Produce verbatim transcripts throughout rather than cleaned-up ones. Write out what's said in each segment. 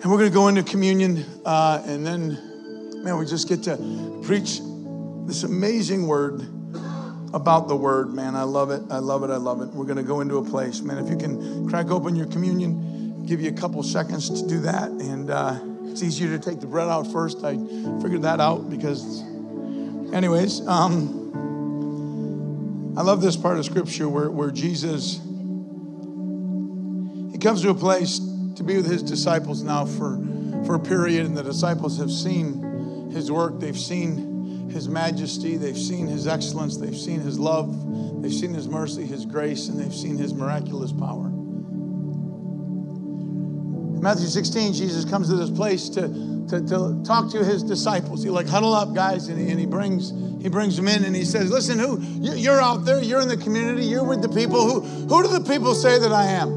And we're going to go into communion, uh, and then, man, we just get to preach this amazing word about the word, man. I love it. I love it. I love it. We're going to go into a place, man. If you can crack open your communion, give you a couple seconds to do that. And uh, it's easier to take the bread out first. I figured that out because, anyways, um, I love this part of scripture where, where Jesus, he comes to a place to be with his disciples now for, for a period, and the disciples have seen his work. They've seen his majesty. They've seen his excellence. They've seen his love. They've seen his mercy, his grace, and they've seen his miraculous power. In Matthew sixteen, Jesus comes to this place to, to, to talk to his disciples. He like, huddle up, guys, and he, and he brings he brings them in, and he says, listen, who you're out there, you're in the community, you're with the people. Who, who do the people say that I am?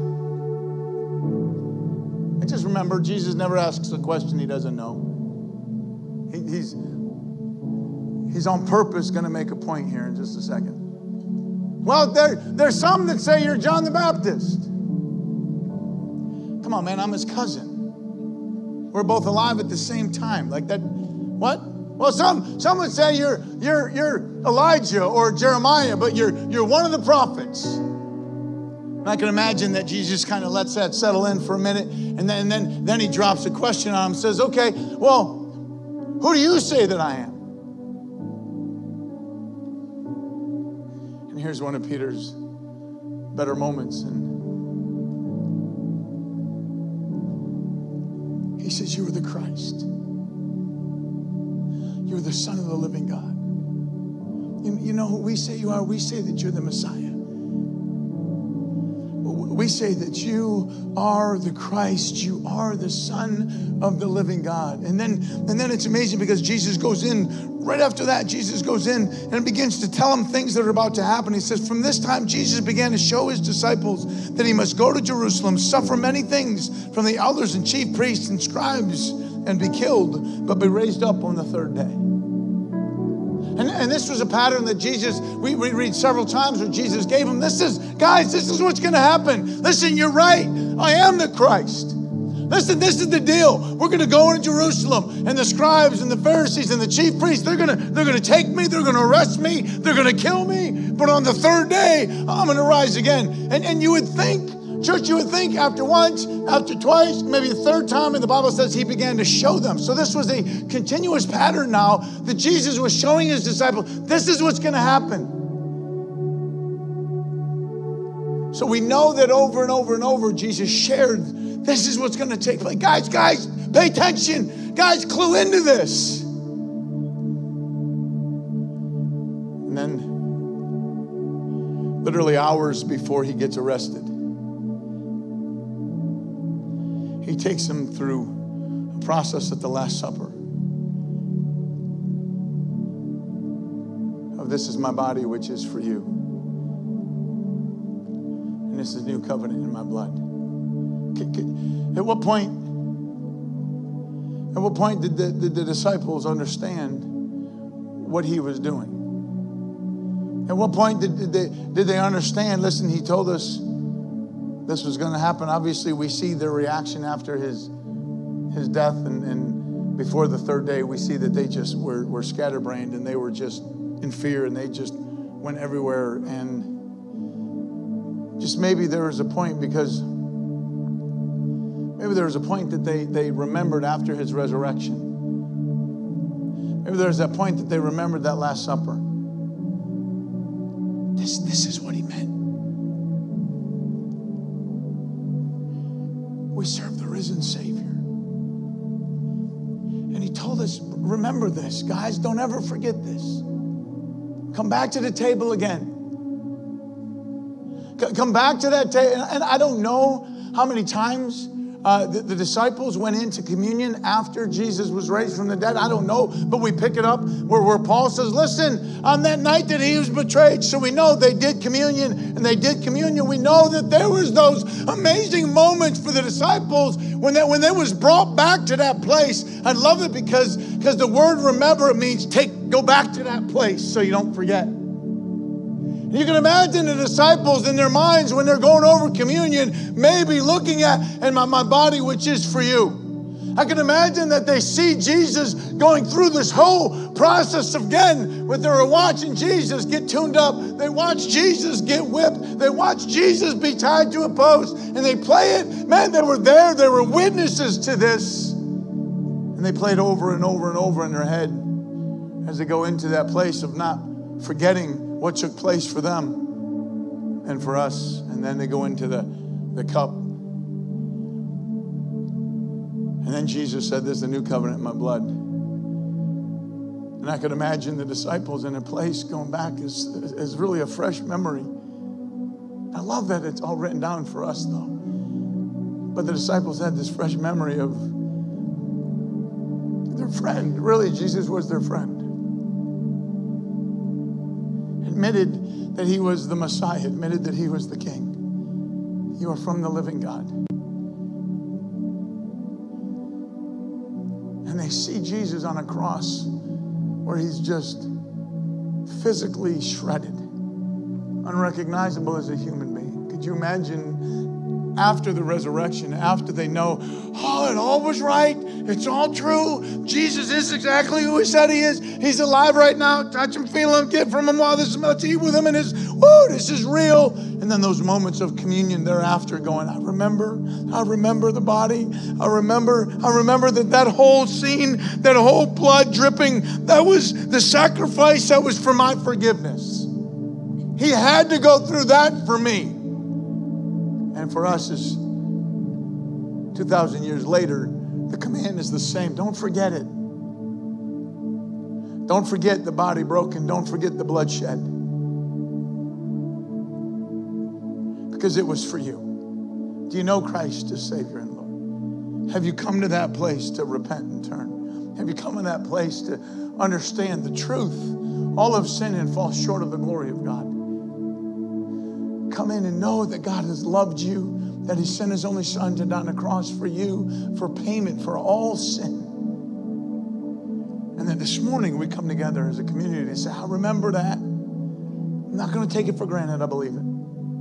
Just remember, Jesus never asks a question he doesn't know. He, he's, he's on purpose going to make a point here in just a second. Well, there, there's some that say you're John the Baptist. Come on, man, I'm his cousin. We're both alive at the same time. Like that, what? Well, some, some would say you're, you're, you're Elijah or Jeremiah, but you're, you're one of the prophets. I can imagine that Jesus kind of lets that settle in for a minute, and then, and then, then he drops a question on him, says, okay, well, who do you say that I am? And here's one of Peter's better moments. And he says, you are the Christ. You're the Son of the living God. You, you know who we say you are? We say that you're the Messiah. We say that you are the Christ, you are the Son of the living God. And then, and then it's amazing because Jesus goes in, right after that, Jesus goes in and begins to tell them things that are about to happen. He says, from this time, Jesus began to show his disciples that he must go to Jerusalem, suffer many things from the elders and chief priests and scribes, and be killed, but be raised up on the third day. And, and this was a pattern that Jesus, we, we read several times where Jesus gave them. This is, guys, this is what's going to happen. Listen, you're right. I am the Christ. Listen, this is the deal. We're going to go into Jerusalem, and the scribes and the Pharisees and the chief priests, they're going to, they're going to take me. They're going to arrest me. They're going to kill me. But on the third day, I'm going to rise again. And, and you would think, church, you would think after once, after twice, maybe the third time, and the Bible says he began to show them. So this was a continuous pattern now that Jesus was showing his disciples. This is what's going to happen. So we know that over and over and over, Jesus shared, this is what's going to take place. Guys, guys, pay attention. Guys, clue into this. And then, literally hours before he gets arrested, he takes them through a process at the Last Supper of this is my body, which is for you. And this is new covenant in my blood. At what point, at what point did the, did the disciples understand what he was doing? At what point did, did, they, did they understand, listen, he told us this was going to happen. Obviously, we see their reaction after his his death, and, and before the third day, we see that they just were, were scatterbrained, and they were just in fear, and they just went everywhere. And just maybe there was a point, because maybe there was a point that they, they remembered after his resurrection. Maybe there was that point that they remembered that Last Supper. This, this is what he meant. We serve the risen Savior. And he told us, remember this, guys, don't ever forget this. Come back to the table again. Come back to that table. And I don't know how many times uh, the, the disciples went into communion after Jesus was raised from the dead. I don't know, but we pick it up where, where Paul says, listen, on that night that he was betrayed. So we know they did communion, and they did communion. We know that there was those amazing moments for the disciples when they, when they was brought back to that place. I love it because, because the word remember, it means take, go back to that place so you don't forget. You can imagine the disciples in their minds when they're going over communion, maybe looking at, and my, my body, which is for you. I can imagine that they see Jesus going through this whole process again, where they were watching Jesus get tuned up. They watch Jesus get whipped. They watch Jesus be tied to a post, and they play it. Man, they were there. They were witnesses to this. And they play it over and over and over in their head as they go into that place of not forgetting what took place for them and for us. And then they go into the, the cup. And then Jesus said, "This is the new covenant in my blood." And I could imagine the disciples in a place going back as, as really a fresh memory. I love that it's all written down for us, though. But the disciples had this fresh memory of their friend. Really, Jesus was their friend. Admitted that he was the Messiah, admitted that he was the King. You are from the living God. And they see Jesus on a cross where he's just physically shredded, unrecognizable as a human being. Could you imagine after the resurrection, after they know, oh, it all was right, it's all true, Jesus is exactly who he said he is, he's alive right now, touch him, feel him, get from him while this is about to eat with him, and his, woo, this is real. And then those moments of communion thereafter going, I remember, I remember the body, I remember, I remember that that whole scene, that whole blood dripping, that was the sacrifice that was for my forgiveness. He had to go through that for me. And for us, is two thousand years later, the command is the same. Don't forget it. Don't forget the body broken. Don't forget the blood shed. Because it was for you. Do you know Christ as Savior and Lord? Have you come to that place to repent and turn? Have you come to that place to understand the truth? All of sin and fall short of the glory of God. Come in and know that God has loved you, that he sent his only son to die on the cross for you, for payment for all sin. And then this morning we come together as a community to say, I remember that. I'm not going to take it for granted. I believe it.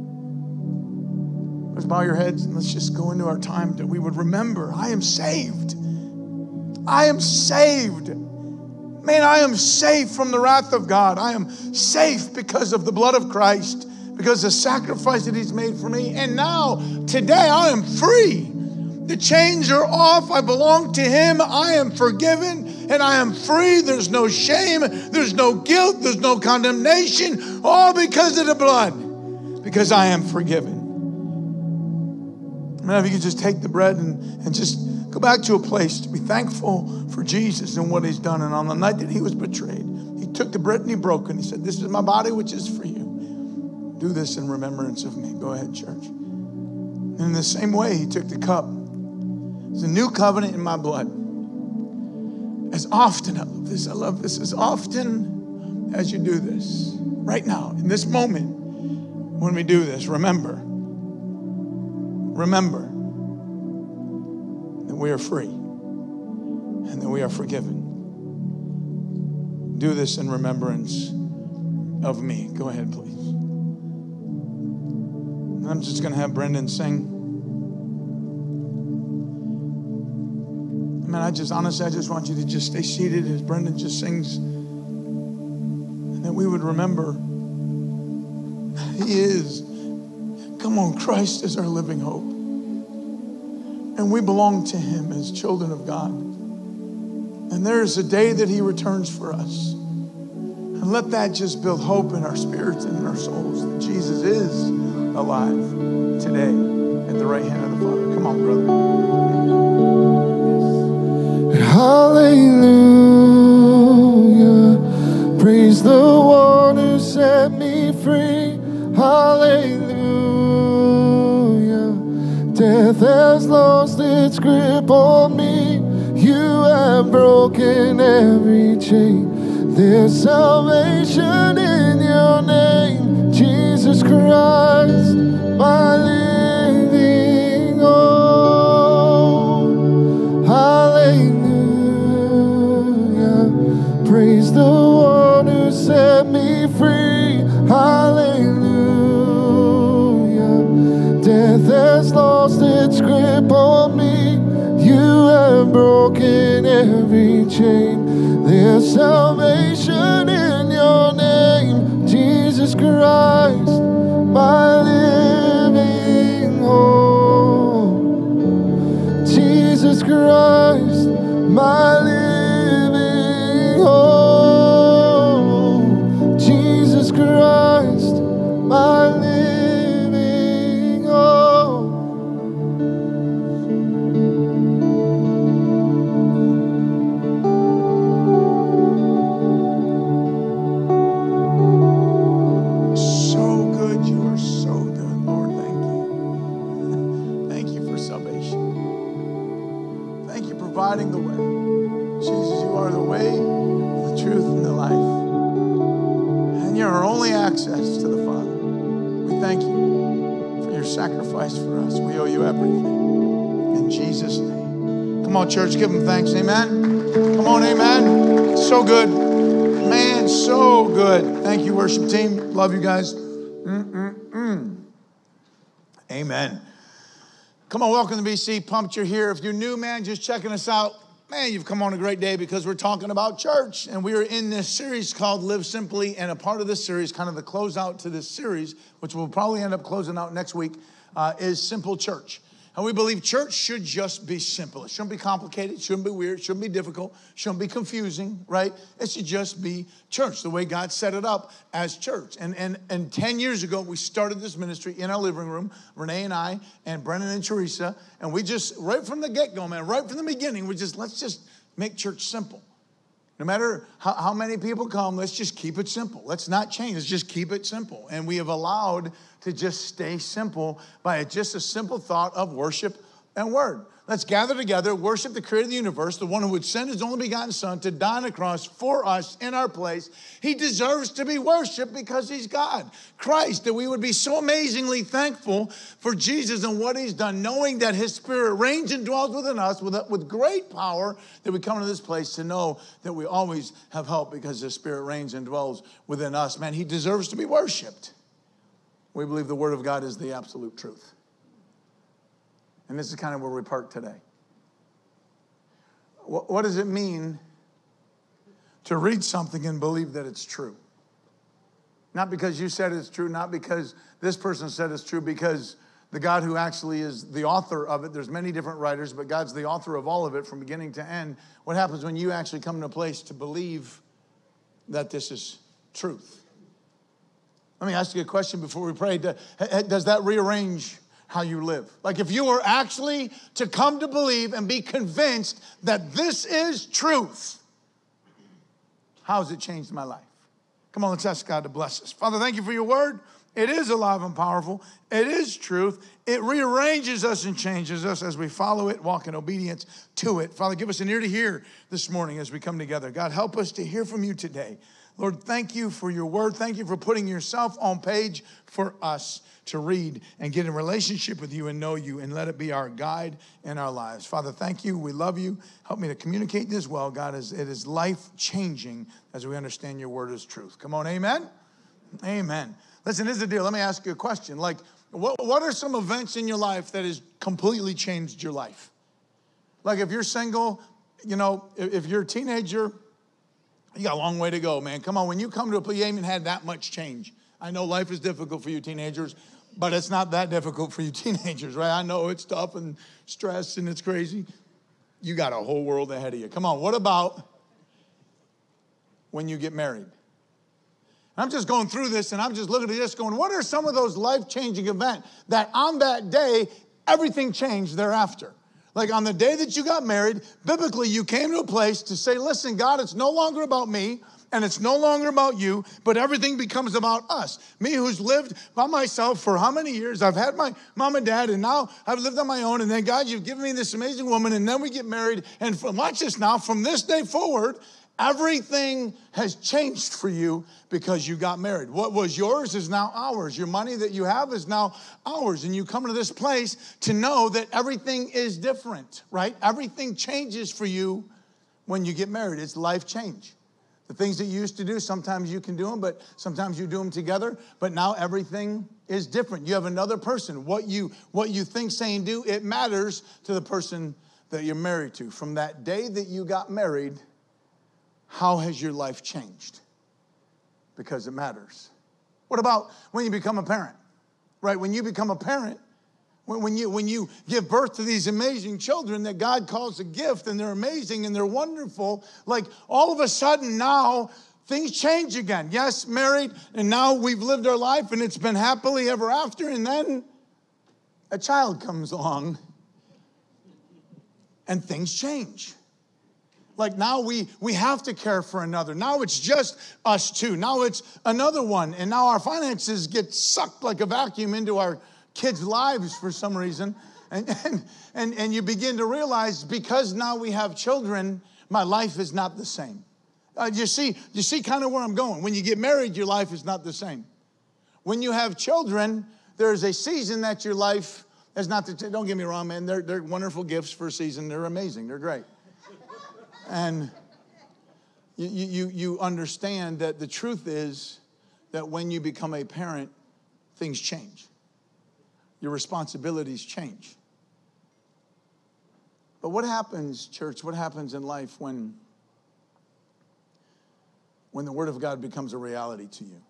Let's bow your heads and let's just go into our time that we would remember, I am saved. I am saved. Man, I am safe from the wrath of God. I am safe because of the blood of Christ, because of the sacrifice that he's made for me. And now, today, I am free. The chains are off. I belong to him. I am forgiven and I am free. There's no shame. There's no guilt. There's no condemnation. All because of the blood. Because I am forgiven. Man, if you could just take the bread and, and just go back to a place to be thankful for Jesus and what he's done. And on the night that he was betrayed, he took the bread and he broke it. And he said, this is my body, which is for you. Do this in remembrance of me. Go ahead, church. And in the same way, he took the cup. It's a new covenant in my blood. As often, I love this, I love this, as often as you do this, right now, in this moment, when we do this, remember, remember that we are free and that we are forgiven. Do this in remembrance of me. Go ahead, please. And I'm just going to have Brendan sing. Man, I just, honestly, I just want you to just stay seated as Brendan just sings. And that we would remember he is, come on, Christ is our living hope. And we belong to him as children of God. And there is a day that he returns for us. And let that just build hope in our spirits and in our souls that Jesus is alive today at the right hand of the Father. Come on, brother. Hallelujah, praise the one who set me free. Hallelujah, death has lost its grip on me. You have broken every chain. There's salvation in your name, Jesus Christ, my living hope. Hallelujah. Praise the one who set me free. Hallelujah. Death has lost its grip on me. You have broken every chain. There's salvation in your name, Jesus Christ, my living hope. Jesus Christ, my living hope. Jesus Christ, my living hope. So good. You are so good, Lord. Thank you. Thank you for salvation. Thank you for providing the way. Jesus, you are the way, the truth, and the life. And you're our only access to the Father. We thank you for your sacrifice for us. We owe you everything. In Jesus' name. Come on, church, give him thanks. Amen. Come on, amen. So good. Man, so good. Thank you, worship team. Love you guys. Mm-mm-mm. Amen. Come on, welcome to B C. Pumped you're here. If you're new, man, just checking us out, man, you've come on a great day because we're talking about church. And we are in this series called Live Simply. And a part of this series, kind of the closeout to this series, which we'll probably end up closing out next week, uh, is Simple Church. And we believe church should just be simple. It shouldn't be complicated. It shouldn't be weird. It shouldn't be difficult. It shouldn't be confusing, right? It should just be church, the way God set it up as church. And, and, and ten years ago, we started this ministry in our living room, Renee and I, and Brennan and Teresa. And we just, right from the get-go, man, right from the beginning, we just, let's just make church simple. No matter how, how many people come, let's just keep it simple. Let's not change. Let's just keep it simple. And we have allowed to just stay simple by just a simple thought of worship and word. Let's gather together, worship the creator of the universe, the one who would send his only begotten son to die on the cross for us in our place. He deserves to be worshiped because he's God, Christ, that we would be so amazingly thankful for Jesus and what he's done, knowing that his spirit reigns and dwells within us with, with great power, that we come into this place to know that we always have help because his spirit reigns and dwells within us. Man, he deserves to be worshiped. We believe the word of God is the absolute truth. And this is kind of where we park today. What, what does it mean to read something and believe that it's true? Not because you said it's true, not because this person said it's true, because the God who actually is the author of it, there's many different writers, but God's the author of all of it from beginning to end. What happens when you actually come to a place to believe that this is truth? Let me ask you a question before we pray. Does that rearrange how you live? Like if you were actually to come to believe and be convinced that this is truth, how has it changed my life? Come on, let's ask God to bless us. Father, thank you for your word. It is alive and powerful. It is truth. It rearranges us and changes us as we follow it, walk in obedience to it. Father, give us an ear to hear this morning as we come together. God, help us to hear from you today. Lord, thank you for your word. Thank you for putting yourself on page for us to read and get in relationship with you and know you, and let it be our guide in our lives. Father, thank you. We love you. Help me to communicate this well, God, as it is life-changing as we understand your word as truth. Come on, amen? Amen. Listen, here's the deal. Let me ask you a question. Like, what, what are some events in your life that has completely changed your life? Like, if you're single, you know, if, if you're a teenager, you got a long way to go, man. Come on, when you come to a place, you haven't had that much change. I know life is difficult for you teenagers, but it's not that difficult for you teenagers, right? I know it's tough and stress and it's crazy. You got a whole world ahead of you. Come on, what about when you get married? I'm just going through this and I'm just looking at this going, what are some of those life-changing events that on that day, everything changed thereafter? Like on the day that you got married, biblically, you came to a place to say, listen, God, it's no longer about me and it's no longer about you, but everything becomes about us. Me who's lived by myself for how many years? I've had my mom and dad and now I've lived on my own. And then God, you've given me this amazing woman and then we get married. And from, watch this now, from this day forward, everything has changed for you because you got married. What was yours is now ours. Your money that you have is now ours. And you come to this place to know that everything is different, right? Everything changes for you when you get married. It's life change. The things that you used to do, sometimes you can do them, but sometimes you do them together. But now everything is different. You have another person. What you, what you think, say, and do, it matters to the person that you're married to, from that day that you got married, how has your life changed? Because it matters. What about when you become a parent? Right? When you become a parent, when, when you when you give birth to these amazing children that God calls a gift, and they're amazing and they're wonderful, like all of a sudden now things change again. Yes, married, and now we've lived our life and it's been happily ever after, and then a child comes along and things change. Like now we, we have to care for another. Now it's just us two. Now it's another one. And now our finances get sucked like a vacuum into our kids' lives for some reason. And, and, and, and you begin to realize, because now we have children, my life is not the same. Uh, you see, you see kind of where I'm going. When you get married, your life is not the same. When you have children, there's a season that your life is not the same. Don't get me wrong, man. They're, they're wonderful gifts for a season. They're amazing. They're great. And you, you, you understand that the truth is that when you become a parent, things change. Your responsibilities change. But what happens, church, what happens in life when, when the Word of God becomes a reality to you?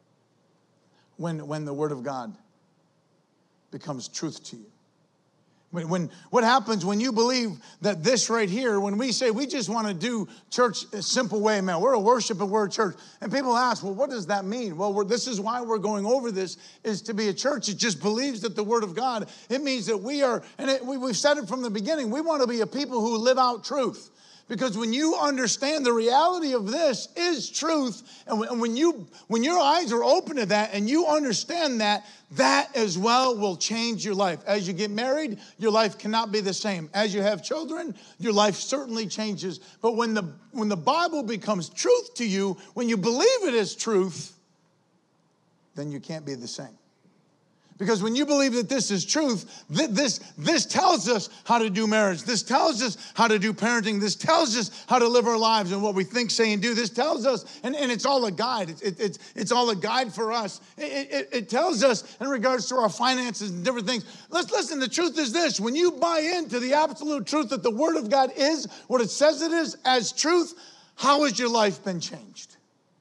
When, when the Word of God becomes truth to you? When, when, what happens when you believe that this right here, when we say we just want to do church a simple way, man, we're a worship and we're a church. And people ask, well, what does that mean? Well, we're, this is why we're going over this, is to be a church that just believes that the Word of God, it means that we are, and it, we, we've said it from the beginning, we want to be a people who live out truth. Because when you understand the reality of this is truth, and when you when your eyes are open to that and you understand that, that as well will change your life. As you get married, your life cannot be the same. As you have children, your life certainly changes. But when the when the Bible becomes truth to you, when you believe it is truth, then you can't be the same. Because when you believe that this is truth, this, this tells us how to do marriage. This tells us how to do parenting. This tells us how to live our lives and what we think, say, and do. This tells us, and, and it's all a guide. It's, it, it's, it's all a guide for us. It, it, it tells us in regards to our finances and different things. Let's listen, the truth is this. When you buy into the absolute truth that the Word of God is what it says it is as truth, how has your life been changed?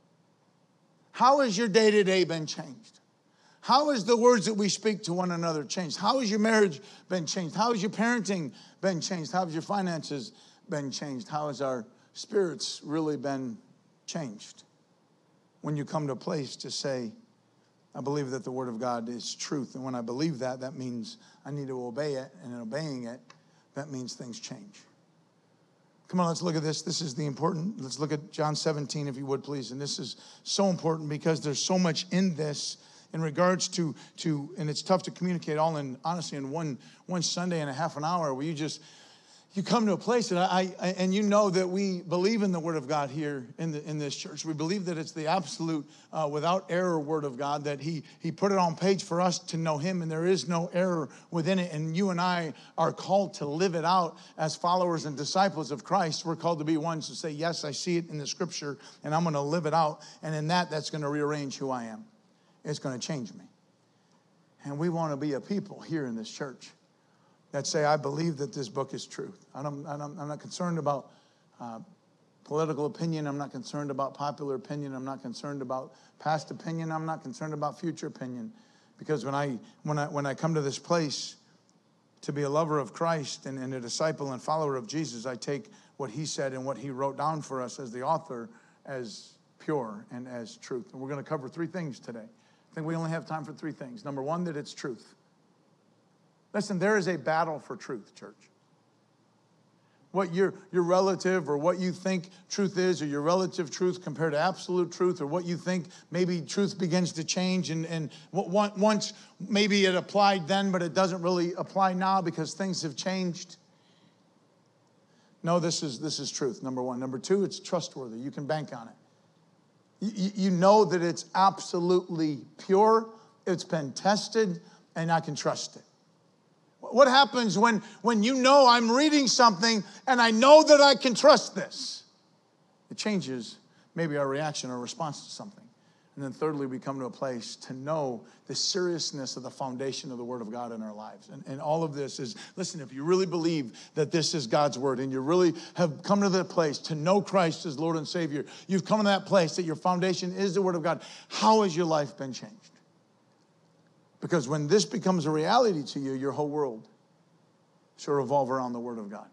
How has your day-to-day been changed? How has the words that we speak to one another changed? How has your marriage been changed? How has your parenting been changed? How have your finances been changed? How has our spirits really been changed? When you come to a place to say, I believe that the Word of God is truth. And when I believe that, that means I need to obey it. And in obeying it, that means things change. Come on, let's look at this. This is the important. Let's look at John seventeen, if you would, please. And this is so important because there's so much in this in regards to, to, and it's tough to communicate all in, honestly, in one, one Sunday and a half an hour where you just, you come to a place that I, I, and you know that we believe in the Word of God here in the, in this church. We believe that it's the absolute, uh, without error Word of God, that he, he put it on page for us to know Him, and there is no error within it. And you and I are called to live it out as followers and disciples of Christ. We're called to be ones who say, yes, I see it in the Scripture, and I'm going to live it out. And in that, that's going to rearrange who I am. It's going to change me. And we want to be a people here in this church that say, I believe that this book is truth. I don't, I don't, I'm not concerned about uh, political opinion. I'm not concerned about popular opinion. I'm not concerned about past opinion. I'm not concerned about future opinion. Because when I, when I, when I come to this place to be a lover of Christ and, and a disciple and follower of Jesus, I take what He said and what He wrote down for us as the author as pure and as truth. And we're going to cover three things today. I think we only have time for three things. Number one, that it's truth. Listen, there is a battle for truth, church. What your, your relative or what you think truth is, or your relative truth compared to absolute truth, or what you think maybe truth begins to change, and, and once maybe it applied then, but it doesn't really apply now because things have changed. No, this is, this is truth, number one. Number two, it's trustworthy. You can bank on it. You know that it's absolutely pure, it's been tested, and I can trust it. What happens when, when you know I'm reading something and I know that I can trust this? It changes maybe our reaction or response to something. And then thirdly, we come to a place to know the seriousness of the foundation of the Word of God in our lives. And, and all of this is, listen, if you really believe that this is God's Word and you really have come to that place to know Christ as Lord and Savior, you've come to that place that your foundation is the Word of God, how has your life been changed? Because when this becomes a reality to you, your whole world should revolve around the Word of God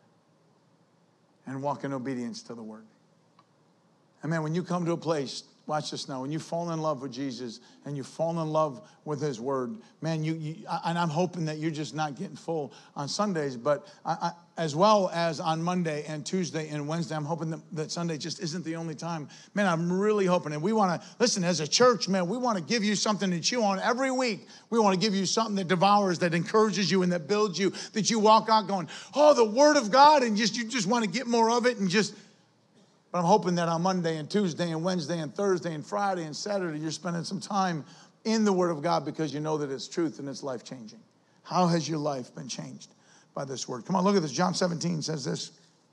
and walk in obedience to the Word. And man, when you come to a place, watch this now, when you fall in love with Jesus and you fall in love with His Word, man, you, you and I'm hoping that you're just not getting full on Sundays, but I, I, as well as on Monday and Tuesday and Wednesday, I'm hoping that, that Sunday just isn't the only time. Man, I'm really hoping, and we want to, listen, as a church, man, we want to give you something to chew on every week. We want to give you something that devours, that encourages you and that builds you, that you walk out going, oh, the Word of God, and just you just want to get more of it and just... But I'm hoping that on Monday and Tuesday and Wednesday and Thursday and Friday and Saturday, you're spending some time in the Word of God because you know that it's truth and it's life-changing. How has your life been changed by this Word? Come on, look at this. John seventeen says this.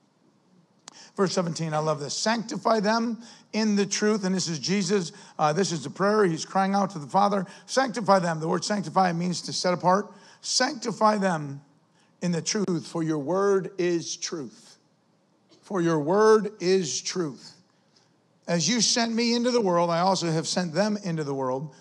Verse seventeen, I love this. Sanctify them in the truth. And this is Jesus. Uh, this is the prayer. He's crying out to the Father. Sanctify them. The word sanctify means to set apart. Sanctify them in the truth, for your word is truth. For your word is truth. As you sent me into the world, I also have sent them into the world.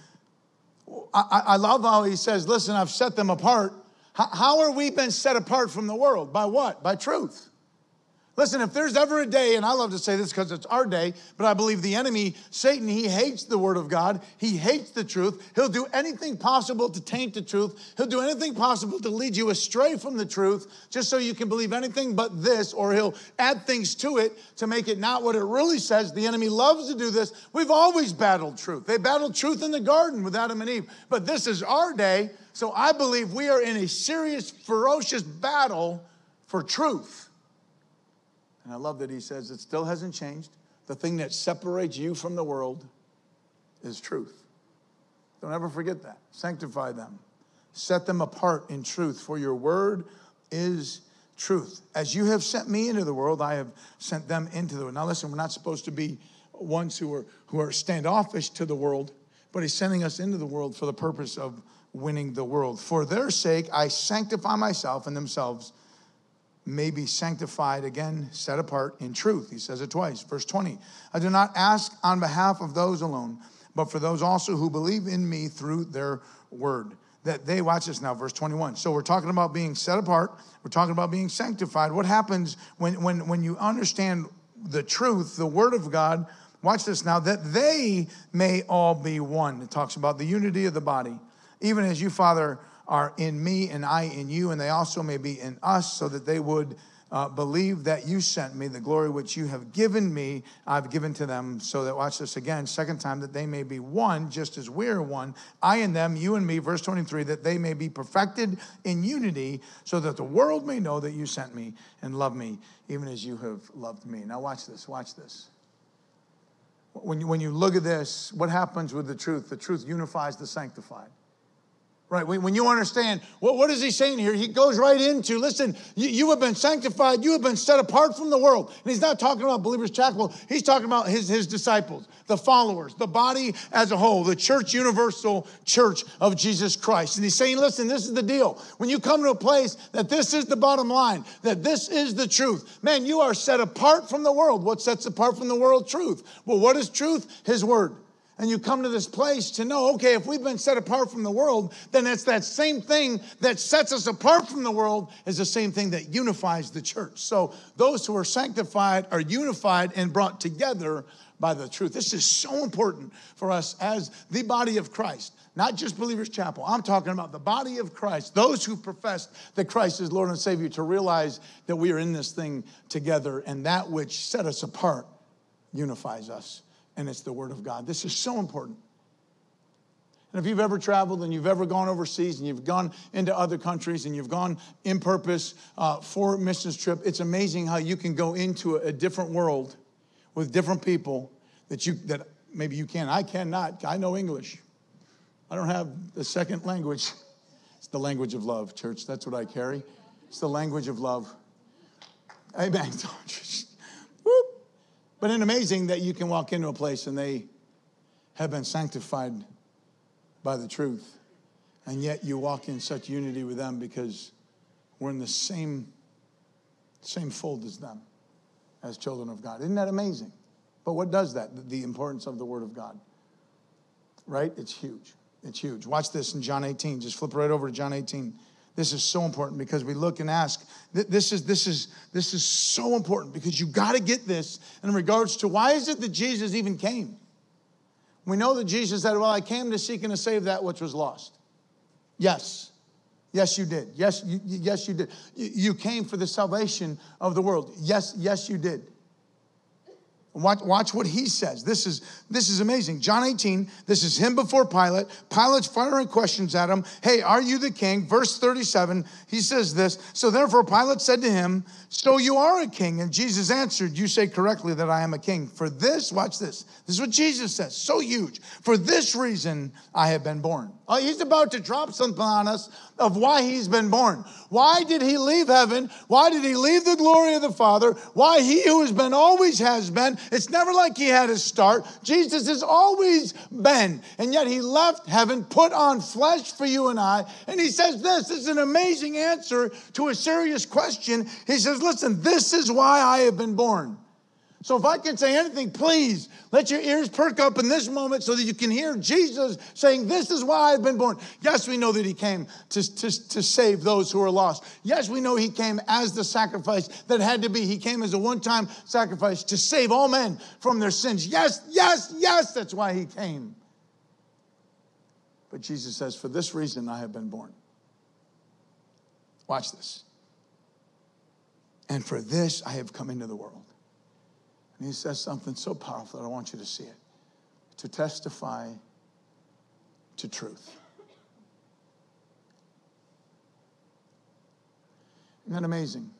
I, I love how he says, listen, I've set them apart. How, how are we been set apart from the world? By what? By truth. Listen, if there's ever a day, and I love to say this because it's our day, but I believe the enemy, Satan, he hates the Word of God. He hates the truth. He'll do anything possible to taint the truth. He'll do anything possible to lead you astray from the truth just so you can believe anything but this, or he'll add things to it to make it not what it really says. The enemy loves to do this. We've always battled truth. They battled truth in the garden with Adam and Eve, but this is our day, so I believe we are in a serious, ferocious battle for truth. And I love that he says it still hasn't changed. The thing that separates you from the world is truth. Don't ever forget that. Sanctify them. Set them apart in truth, for your word is truth. As you have sent me into the world, I have sent them into the world. Now listen, we're not supposed to be ones who are, who are standoffish to the world, but he's sending us into the world for the purpose of winning the world. For their sake, I sanctify myself, and themselves may be sanctified, again, set apart in truth. He says it twice. Verse twenty, I do not ask on behalf of those alone, but for those also who believe in me through their word. That they, watch this now, verse twenty-one. So we're talking about being set apart. We're talking about being sanctified. What happens when, when, when you understand the truth, the word of God? Watch this now, that they may all be one. It talks about the unity of the body. Even as you, Father, are in me and I in you, and they also may be in us, so that they would uh, believe that you sent me. The glory which you have given me, I've given to them, so that, watch this again, second time, that they may be one, just as we're one, I and them, you and me, verse twenty-three, that they may be perfected in unity, so that the world may know that you sent me and love me, even as you have loved me. Now watch this, watch this. When you, when you look at this, what happens with the truth? The truth unifies the sanctified. Right, when you understand, what, what is he saying here? He goes right into, listen, you, you have been sanctified, you have been set apart from the world. And he's not talking about Believers Chapel, he's talking about his, his disciples, the followers, the body as a whole, the church, universal church of Jesus Christ. And he's saying, listen, this is the deal. When you come to a place that this is the bottom line, that this is the truth, man, you are set apart from the world. What sets apart from the world? Truth. Well, what is truth? His word. And you come to this place to know, okay, if we've been set apart from the world, then it's that same thing that sets us apart from the world is the same thing that unifies the church. So those who are sanctified are unified and brought together by the truth. This is so important for us as the body of Christ, not just Believers Chapel. I'm talking about the body of Christ, those who profess that Christ is Lord and Savior, to realize that we are in this thing together, and that which set us apart unifies us. And it's the word of God. This is so important. And if you've ever traveled and you've ever gone overseas and you've gone into other countries and you've gone in purpose uh, for a missions trip, it's amazing how you can go into a, a different world with different people that you that maybe you can. I cannot. I know English. I don't have the second language. It's the language of love, church. That's what I carry. It's the language of love. Amen. Whoop. But it's amazing that you can walk into a place and they have been sanctified by the truth. And yet you walk in such unity with them because we're in the same, same fold as them, as children of God. Isn't that amazing? But what does that? The importance of the Word of God. Right? It's huge. It's huge. Watch this in John eighteen. Just flip right over to John eighteen. This is so important because we look and ask. This is this is this is so important because you got to get this in regards to why is it that Jesus even came? We know that Jesus said, "Well, I came to seek and to save that which was lost." Yes, yes, you did. Yes, you, yes, you did. You came for the salvation of the world. Yes, yes, you did. Watch, watch what he says. This is, this is amazing. John eighteen, this is him before Pilate. Pilate's firing questions at him. Hey, are you the king? Verse thirty-seven, he says this. So therefore Pilate said to him, so you are a king. And Jesus answered, you say correctly that I am a king. For this, watch this. This is what Jesus says. So huge. For this reason I have been born. Oh, he's about to drop something on us of why he's been born. Why did he leave heaven? Why did he leave the glory of the Father? Why he who has been always has been. It's never like he had a start. Jesus has always been. And yet he left heaven, put on flesh for you and I. And he says this. This is an amazing answer to a serious question. He says, listen, this is why I have been born. So if I can say anything, please let your ears perk up in this moment so that you can hear Jesus saying, this is why I've been born. Yes, we know that he came to, to, to save those who are lost. Yes, we know he came as the sacrifice that had to be. He came as a one-time sacrifice to save all men from their sins. Yes, yes, yes, that's why he came. But Jesus says, for this reason I have been born. Watch this. And for this I have come into the world. And he says something so powerful that I want you to see it. To testify to truth. Isn't that amazing?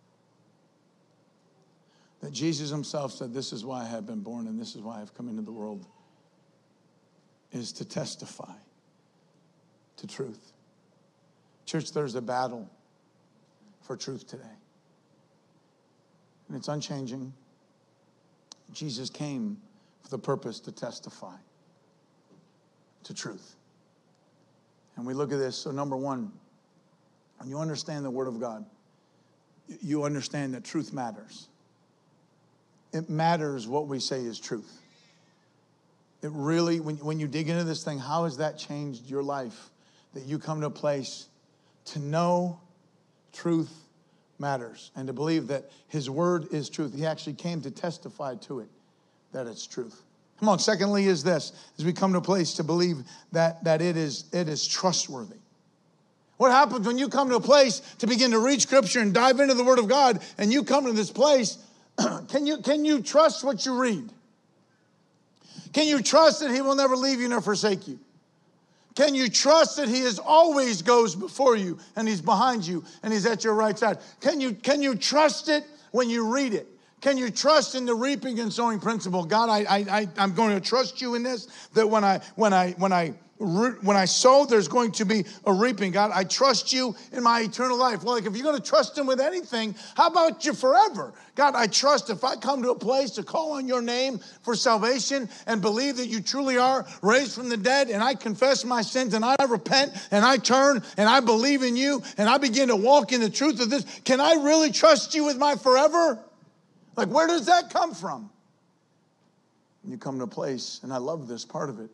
That Jesus himself said, this is why I have been born and this is why I've come into the world. Is to testify to truth. Church, there's a battle for truth today. And it's unchanging. Jesus came for the purpose to testify to truth. And we look at this. So number one, when you understand the Word of God, you understand that truth matters. It matters what we say is truth. It really, when, when you dig into this thing, how has that changed your life? That you come to a place to know truth matters and to believe that his word is truth. He actually came to testify to it, that it's truth. Come on. Secondly is this, as we come to a place to believe that, that it is, it is trustworthy. What happens when you come to a place to begin to read Scripture and dive into the Word of God and you come to this place, can you, can you trust what you read? Can you trust that he will never leave you nor forsake you? Can you trust that he is always goes before you and he's behind you and he's at your right side? Can you, can you trust it when you read it? Can you trust in the reaping and sowing principle? God, I, I, I, I'm going to trust you in this, that when I, when I, when I, when I sow, there's going to be a reaping. God, I trust you in my eternal life. Well, like if you're going to trust him with anything, how about you forever? God, I trust if I come to a place to call on your name for salvation and believe that you truly are raised from the dead, and I confess my sins and I repent and I turn and I believe in you and I begin to walk in the truth of this, can I really trust you with my forever? Like, where does that come from? And you come to a place, and I love this part of it,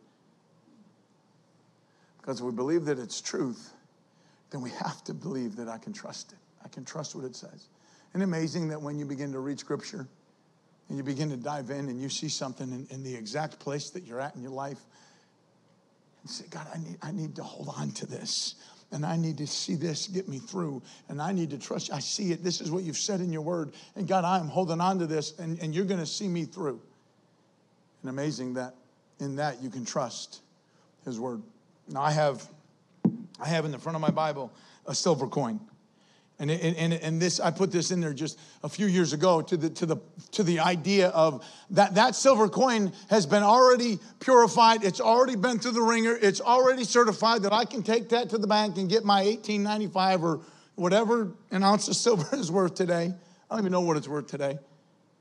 because if we believe that it's truth, then we have to believe that I can trust it. I can trust what it says. Isn't it amazing that when you begin to read Scripture and you begin to dive in and you see something in, in the exact place that you're at in your life, and say, God, I need, I need to hold on to this. And I need to see this get me through. And I need to trust you. I see it. This is what you've said in your word. And God, I'm holding on to this. And, and you're going to see me through. And amazing that in that you can trust his word. Now, I have, I have in the front of my Bible a silver coin, and and and this I put this in there just a few years ago to the to the to the idea of that that silver coin has been already purified. It's already been through the ringer. It's already certified that I can take that to the bank and get my eighteen ninety-five or whatever an ounce of silver is worth today. I don't even know what it's worth today.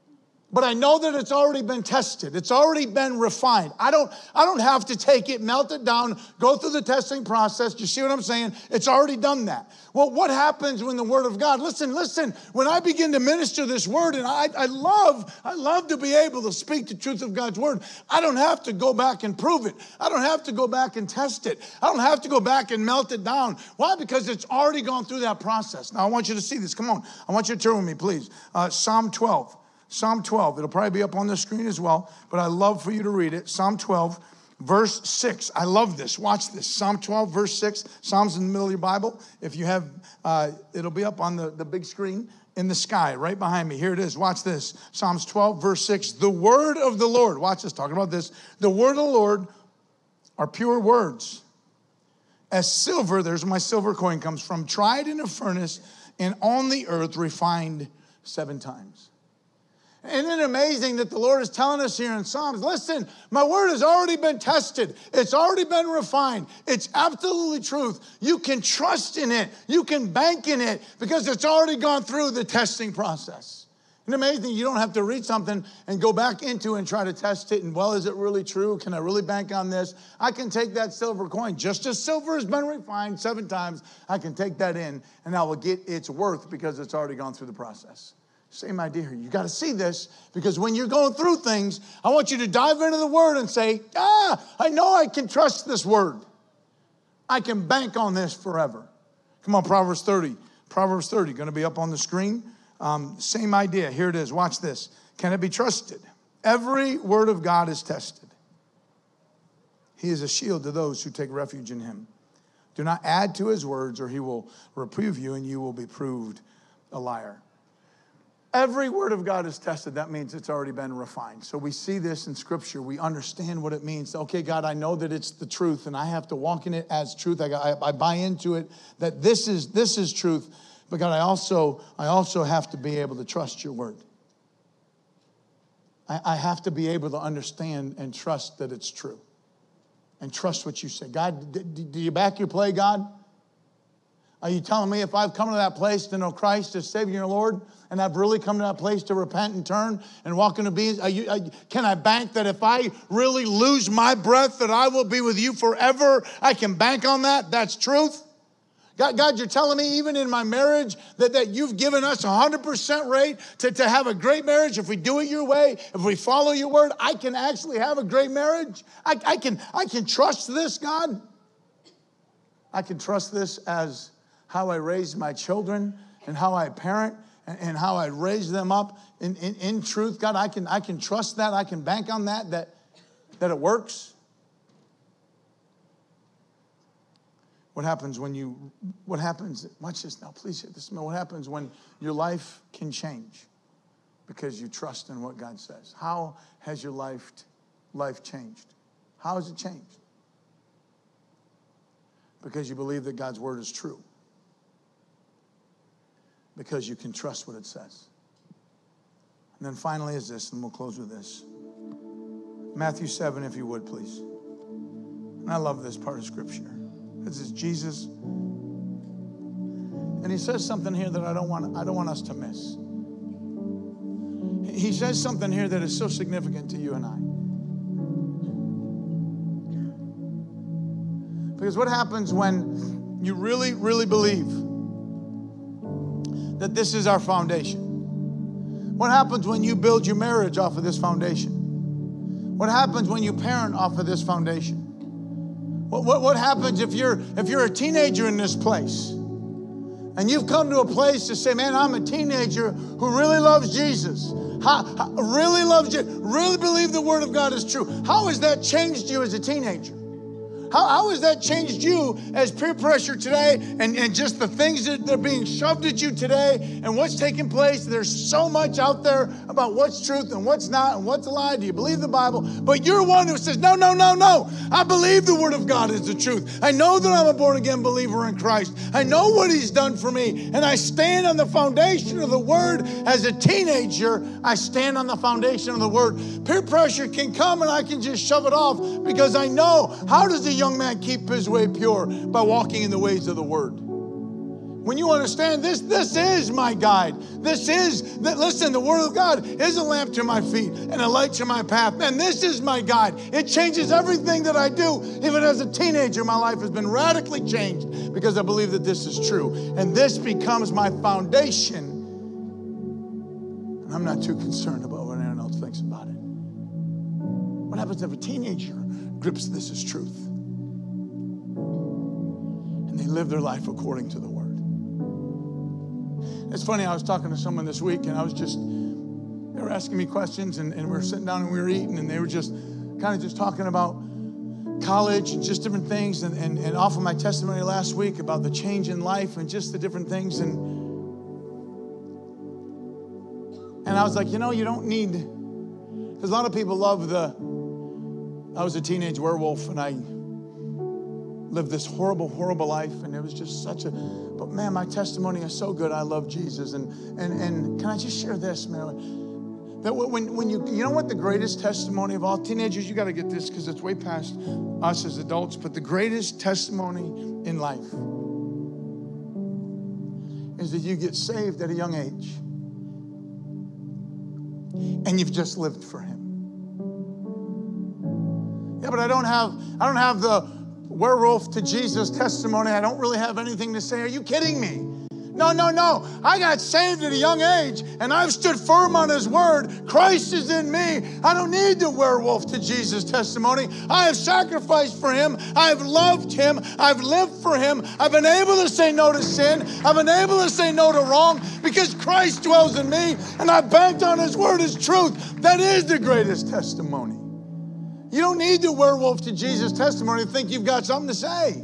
But I know that it's already been tested. It's already been refined. I don't, I don't have to take it, melt it down, go through the testing process. You see what I'm saying? It's already done that. Well, what happens when the Word of God, listen, listen, when I begin to minister this Word, and I, I love, I love to be able to speak the truth of God's Word, I don't have to go back and prove it. I don't have to go back and test it. I don't have to go back and melt it down. Why? Because it's already gone through that process. Now, I want you to see this. Come on. I want you to turn with me, please. Uh, Psalm twelve. Psalm twelve, it'll probably be up on the screen as well, but I love for you to read it. Psalm twelve, verse six. I love this. Watch this. Psalm twelve, verse six. Psalms in the middle of your Bible. If you have, uh, it'll be up on the, the big screen in the sky right behind me. Here it is. Watch this. Psalms twelve, verse six. The word of the Lord. Watch this. Talking about this. The word of the Lord are pure words. As silver, there's where my silver coin comes from, tried in a furnace and on the earth refined seven times. Isn't it amazing that the Lord is telling us here in Psalms, listen, my word has already been tested. It's already been refined. It's absolutely truth. You can trust in it. You can bank in it because it's already gone through the testing process. Isn't it amazing? You don't have to read something and go back into it and try to test it. And, well, is it really true? Can I really bank on this? I can take that silver coin. Just as silver has been refined seven times, I can take that in and I will get its worth because it's already gone through the process. Same idea here. You got to see this because when you're going through things, I want you to dive into the word and say, ah, I know I can trust this word. I can bank on this forever. Come on, Proverbs thirty. Proverbs thirty, going to be up on the screen. Um, same idea. Here it is. Watch this. Can it be trusted? Every word of God is tested. He is a shield to those who take refuge in him. Do not add to his words or he will reprove you and you will be proved a liar. Every word of God is tested. That means it's already been refined. So we see this in Scripture. We understand what it means. Okay, God, I know that it's the truth, and I have to walk in it as truth. I, I, I buy into it that this is this is truth. But God, I also I also have to be able to trust your word. I, I have to be able to understand and trust that it's true, and trust what you say. God, do, do you back your play, God? Are you telling me if I've come to that place to know Christ as Savior and Lord, and I've really come to that place to repent and turn and walk in obedience, are you, are, can I bank that if I really lose my breath that I will be with you forever? I can bank on that. That's truth. God, God, you're telling me even in my marriage that, that you've given us a one hundred percent rate to, to have a great marriage. If we do it your way, if we follow your word, I can actually have a great marriage. I, I, can, I can trust this, God. I can trust this as how I raise my children and how I parent and, and how I raise them up in, in, in truth. God, I can, I can trust that. I can bank on that, that, that it works. What happens when you, what happens, watch this now, please hear this. What happens when your life can change because you trust in what God says? How has your life, life changed? How has it changed? Because you believe that God's word is true. Because you can trust what it says. And then finally is this, and we'll close with this. Matthew seven, if you would, please. And I love this part of Scripture. This is Jesus. And he says something here that I don't want, I don't want us to miss. He says something here that is so significant to you and I. Because what happens when you really, really believe that this is our foundation? What happens when you build your marriage off of this foundation? What happens when you parent off of this foundation? What, what, what happens if you're, if you're a teenager in this place and you've come to a place to say, man, I'm a teenager who really loves Jesus, how, how, really loves you, really believe the word of God is true. How has that changed you as a teenager? How, how has that changed you as peer pressure today and, and just the things that are being shoved at you today and what's taking place? There's so much out there about what's truth and what's not and what's a lie. Do you believe the Bible? But you're one who says, no, no, no, no. I believe the word of God is the truth. I know that I'm a born-again believer in Christ. I know what he's done for me. And I stand on the foundation of the word. As a teenager, I stand on the foundation of the word. Peer pressure can come and I can just shove it off because I know, how does the young man keep his way pure? By walking in the ways of the word. When you understand this, this is my guide. This is, that. listen, the Word of God is a lamp to my feet and a light to my path. Man, this is my guide. It changes everything that I do. Even as a teenager, my life has been radically changed because I believe that this is true. And this becomes my foundation. And I'm not too concerned about what anyone else thinks about it. What happens if a teenager grips this as truth? And they live their life according to the Word. It's funny, I was talking to someone this week, and I was just, they were asking me questions, and, and we were sitting down and we were eating, and they were just kind of just talking about college and just different things, and, and, and off of my testimony last week about the change in life and just the different things. And, and I was like, you know, you don't need, because a lot of people love the, I was a teenage werewolf, and I lived this horrible, horrible life, and it was just such a, but man, my testimony is so good. I love Jesus. And and and can I just share this, man? That when, when you, you know what the greatest testimony of all, teenagers, you got to get this because it's way past us as adults, but the greatest testimony in life is that you get saved at a young age and you've just lived for Him. Yeah, but I don't have, I don't have the werewolf to Jesus testimony. I don't really have anything to say. Are you kidding me? No, no, no. I got saved at a young age, and I've stood firm on His Word. Christ is in me. I don't need the werewolf to Jesus testimony. I have sacrificed for Him. I've loved Him. I've lived for Him. I've been able to say no to sin. I've been able to say no to wrong because Christ dwells in me, and I banked on His Word as truth. That is the greatest testimony. You don't need the werewolf to Jesus testimony to think you've got something to say.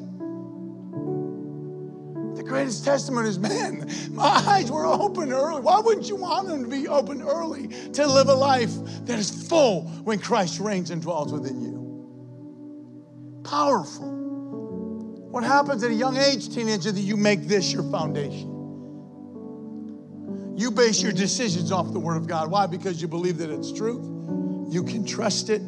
The greatest testimony is, man, my eyes were open early. Why wouldn't you want them to be open early to live a life that is full when Christ reigns and dwells within you? Powerful. What happens at a young age, teenager, that you make this your foundation? You base your decisions off the Word of God. Why? Because you believe that it's truth. You can trust it.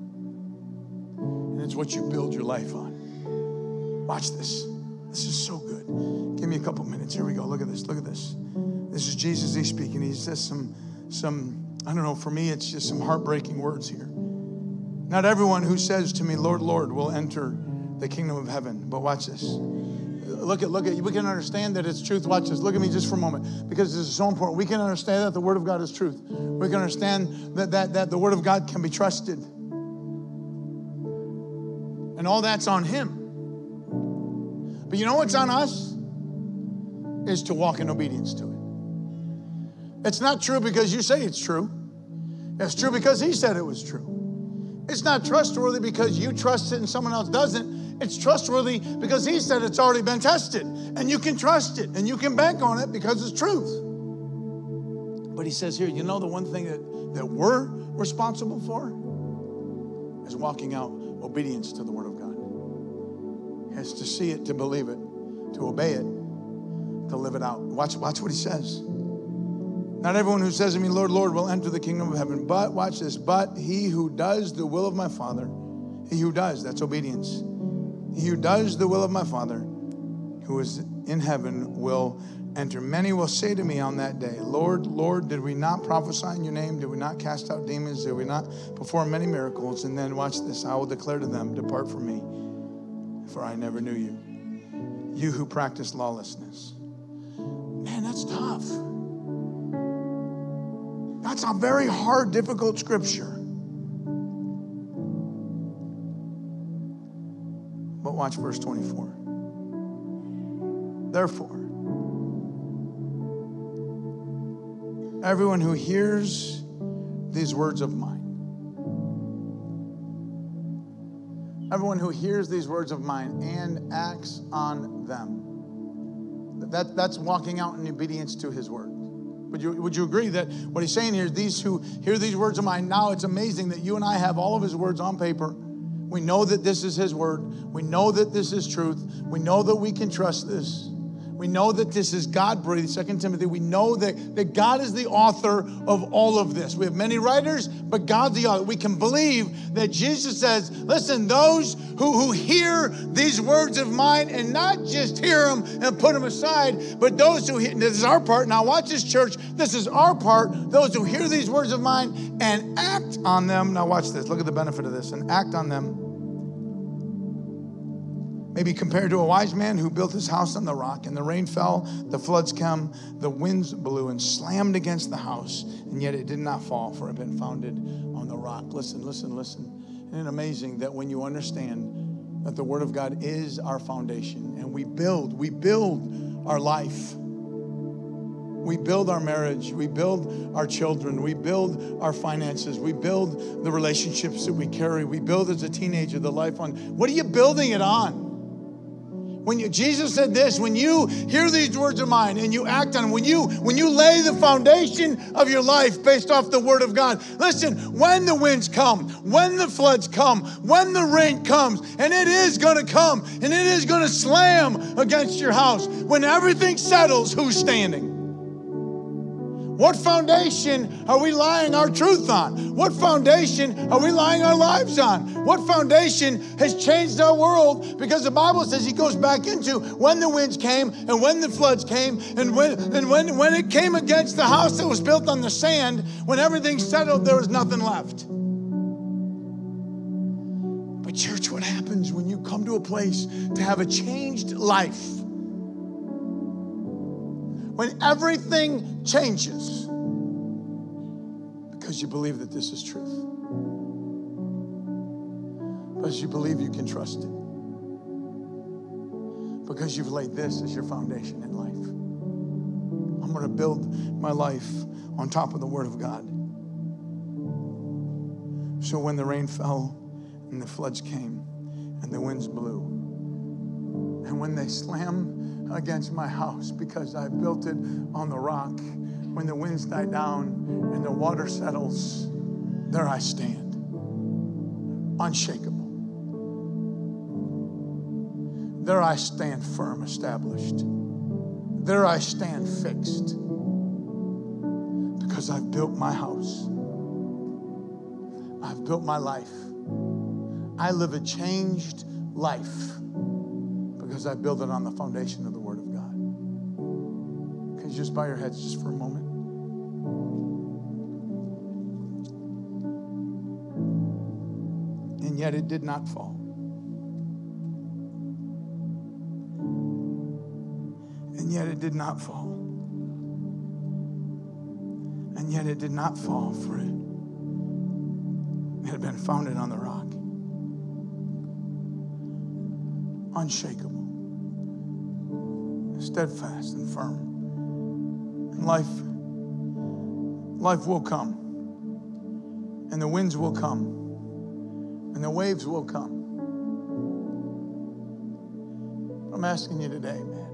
It's what you build your life on. Watch this. This is so good. Give me a couple minutes. Here we go. Look at this. Look at this. This is Jesus. He's speaking. He says some, some, I don't know, for me, it's just some heartbreaking words here. Not everyone who says to me, Lord, Lord, will enter the kingdom of heaven. But watch this. Look at, look at, we can understand that it's truth. Watch this. Look at me just for a moment, because this is so important. We can understand that the Word of God is truth. We can understand that, that, that the Word of God can be trusted. And all that's on Him. But you know what's on us? Is to walk in obedience to it. It's not true because you say it's true. It's true because He said it was true. It's not trustworthy because you trust it and someone else doesn't. It's trustworthy because He said it's already been tested. And you can trust it and you can bank on it because it's truth. But He says here, you know the one thing that, that we're responsible for is walking out obedience to the Word of God. Has to see it, to believe it, to obey it, to live it out. Watch, watch what He says. Not everyone who says to me, Lord, Lord, will enter the kingdom of heaven. But, watch this, but he who does the will of my Father, he who does, that's obedience. He who does the will of my Father, who is in heaven, will enter. Many will say to me on that day, Lord, Lord, did we not prophesy in your name? Did we not cast out demons? Did we not perform many miracles? And then watch this. I will declare to them, depart from me, for I never knew you. You who practice lawlessness. Man, that's tough. That's a very hard, difficult scripture. But watch verse twenty-four. Therefore, everyone who hears these words of mine, everyone who hears these words of mine and acts on them, that, that's walking out in obedience to His word. Would you, would you agree that what He's saying here is these who hear these words of mine? Now it's amazing that you and I have all of His words on paper. We know that this is His word. We know that this is truth. We know that we can trust this. We know that this is God-breathed, Second Timothy. We know that, that God is the author of all of this. We have many writers, but God's the author. We can believe that Jesus says, listen, those who, who hear these words of mine and not just hear them and put them aside, but those who hear, this is our part. Now watch this, church. This is our part. Those who hear these words of mine and act on them. Now watch this. Look at the benefit of this. And act on them. Maybe compared to a wise man who built his house on the rock, and the rain fell, the floods came, the winds blew and slammed against the house, and yet it did not fall, for it had been founded on the rock. Listen, listen, listen. Isn't it amazing that when you understand that the Word of God is our foundation, and we build, we build our life. We build our marriage, we build our children, we build our finances, we build the relationships that we carry, we build as a teenager the life on. What are you building it on? When you, Jesus said this, when you hear these words of mine and you act on them, when you, when you lay the foundation of your life based off the Word of God, listen, when the winds come, when the floods come, when the rain comes, and it is going to come, and it is going to slam against your house, when everything settles, who's standing? What foundation are we lying our truth on? What foundation are we lying our lives on? What foundation has changed our world? Because the Bible says, he goes back into when the winds came and when the floods came and when and when, when it came against the house that was built on the sand, when everything settled, there was nothing left. But church, what happens when you come to a place to have a changed life? When everything changes because you believe that this is truth. Because you believe you can trust it. Because you've laid this as your foundation in life. I'm going to build my life on top of the Word of God. So when the rain fell and the floods came and the winds blew, and when they slammed against my house because I built it on the rock, when the winds die down and the water settles, there I stand, unshakable. There I stand firm, established. There I stand fixed because I've built my house. I've built my life. I live a changed life because I build it on the foundation of the Word of God. Can you just bow your heads just for a moment? And yet it did not fall. And yet it did not fall. And yet it did not fall, for it had been founded on the rock. Unshakable. Steadfast and firm. And life, life will come. And the winds will come. And the waves will come. I'm asking you today, man,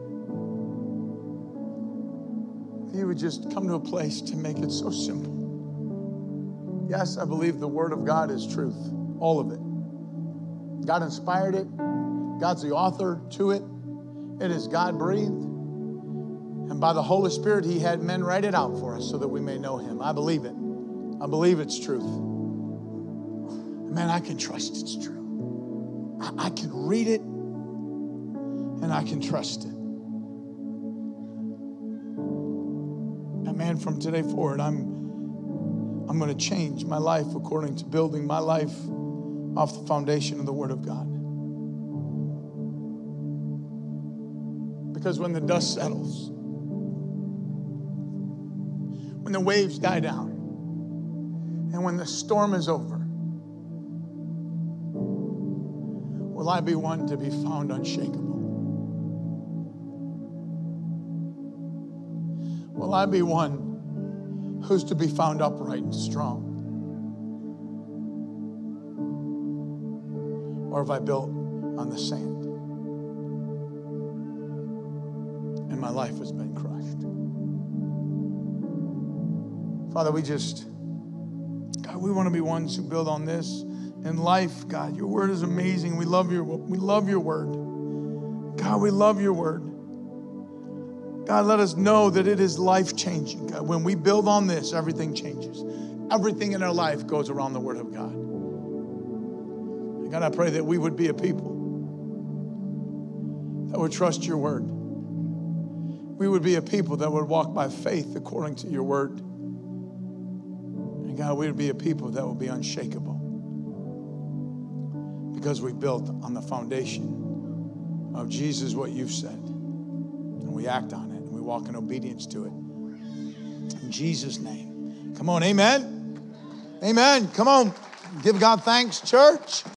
if you would just come to a place to make it so simple. Yes, I believe the Word of God is truth. All of it. God inspired it. God's the author to it. It is God-breathed. And by the Holy Spirit, He had men write it out for us so that we may know Him. I believe it. I believe it's truth. Man, I can trust it's true. I, I can read it and I can trust it. And man, from today forward, I'm I'm going to change my life according to building my life off the foundation of the Word of God. Because when the dust settles, when the waves die down, and when the storm is over, will I be one to be found unshakable? Will I be one who's to be found upright and strong? Or have I built on the sand? And my life has been crushed. Father, we just, God, we want to be ones who build on this in life. God, your word is amazing. We love your, we love your word. God, we love your word. God, let us know that it is life-changing. God, when we build on this, everything changes. Everything in our life goes around the Word of God. And God, I pray that we would be a people that would trust your Word. We would be a people that would walk by faith according to your Word. And God, we would be a people that will be unshakable because we built on the foundation of Jesus, what you've said. And we act on it and we walk in obedience to it. In Jesus' name. Come on, amen. Amen. Come on. Give God thanks, church.